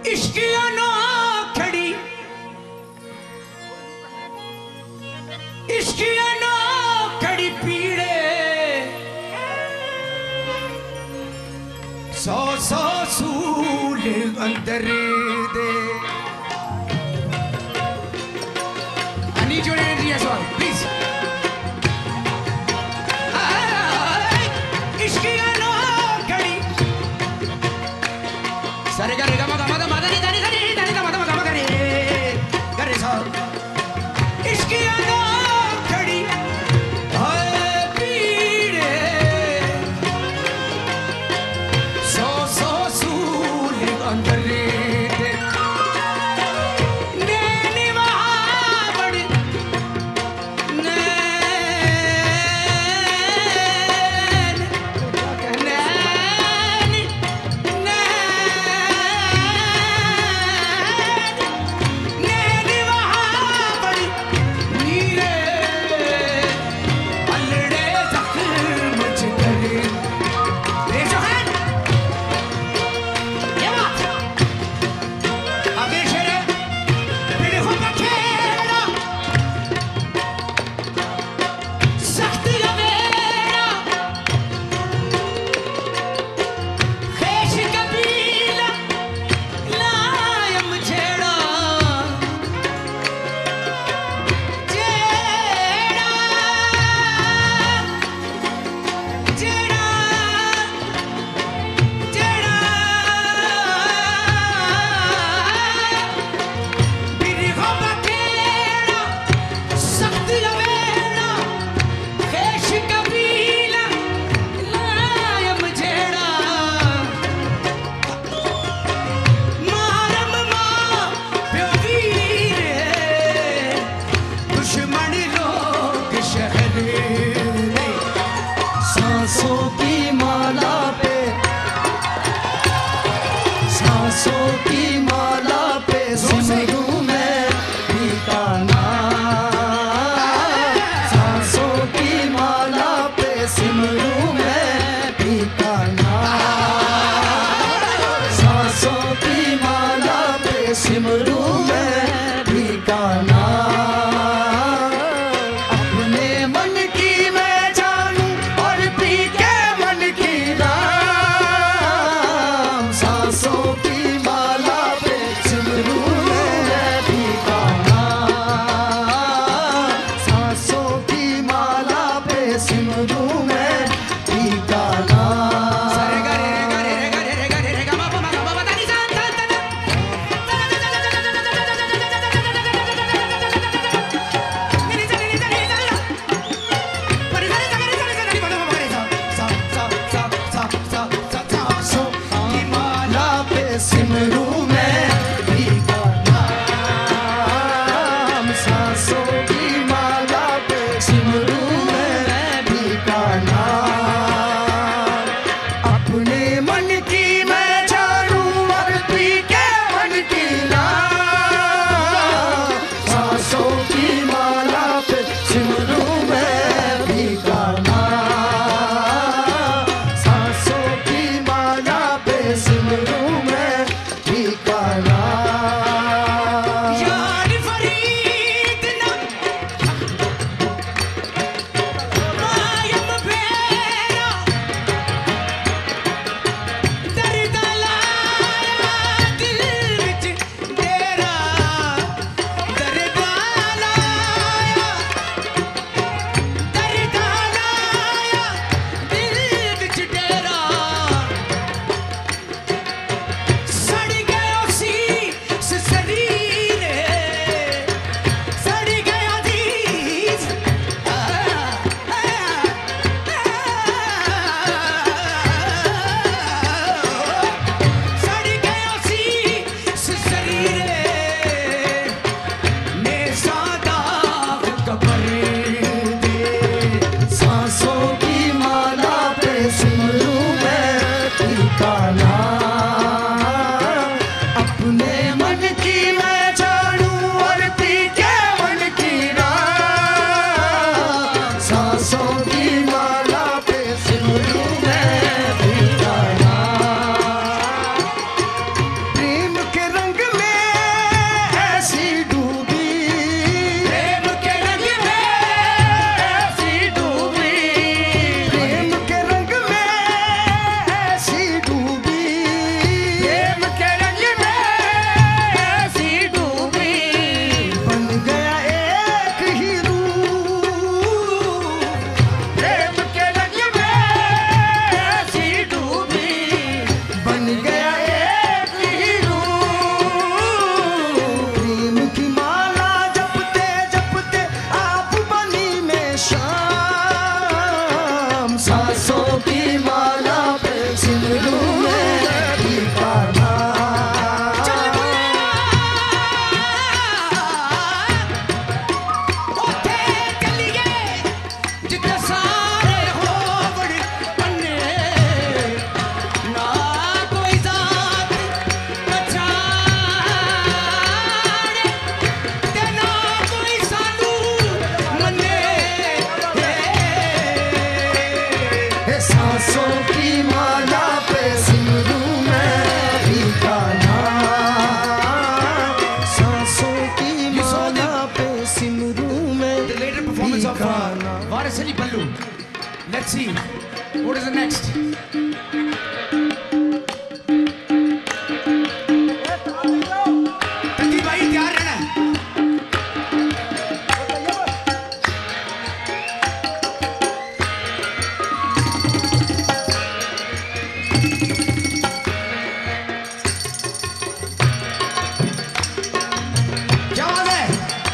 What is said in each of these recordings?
इश्किया ना खड़ी इश्किया ना खड़ी पीड़े सौ सौ सूल अंदर दे I need your energy as well, please. Ishqiya ना खड़ी सारे गा रे गा मा गा मा गा मा दा नी दा नी दा नी दा नी दा मा दा मा गा मा गा रे सा इश्किया ना खड़ी हाय पीड़े सौ सौ सूल अंदर दे नैनी वहाँ बड़ी सांसों की माला पे सिमरूं मैं ठिकाना सांसों की माला पे सिमरूं मैं ठिकाना सांसों की माला पे सिमरूं मैं ठिकाना अपने मन की मैं जानूं और पी के मन की राम सांसों की माला पे सिमरूं मैं ठिकाना सांसों की माला पे सिमरूं मैं ठिकाना सारे गा रे गा रे गा रे गा रे गा मा मा मा मा दा नी सा दा दा दा दा दा दा दा let's see. What is the next? तंजीब भाई तैयार रहना। क्या बात है?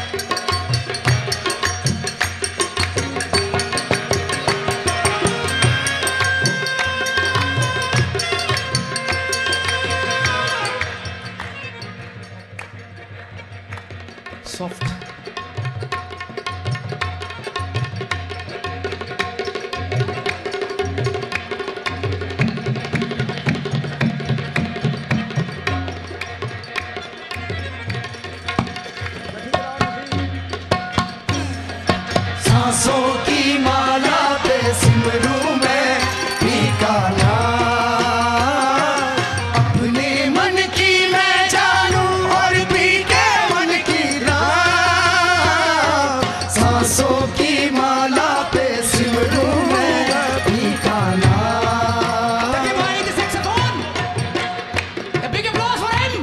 Soft. सांसों की माला पे सिमरू मैं पीका नाम, अपने मन की मैं जानूं और पी के मन की राम। सांसों की माला पे सिमरू मैं पीका नाम। तंजीब भाई the saxophone. A big applause for him.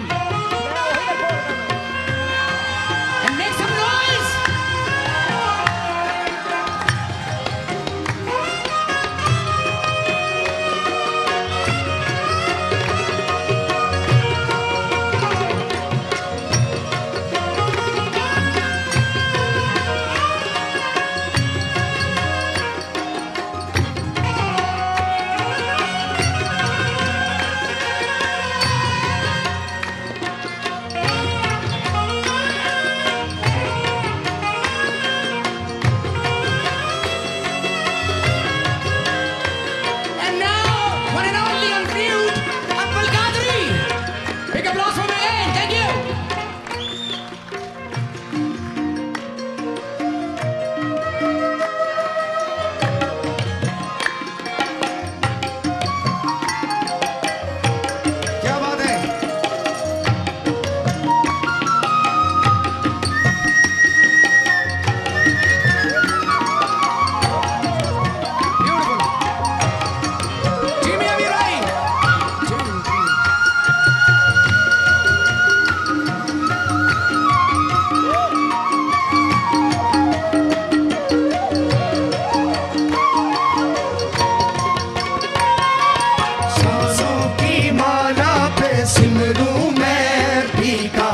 And make some noise. And now, one and only on flute, Abdul Qadri. Big applause for me again. Thank you. क्या बात है? Beautiful. Jimmy Avirai. सांसों की माला पे सिमरू मैं पीका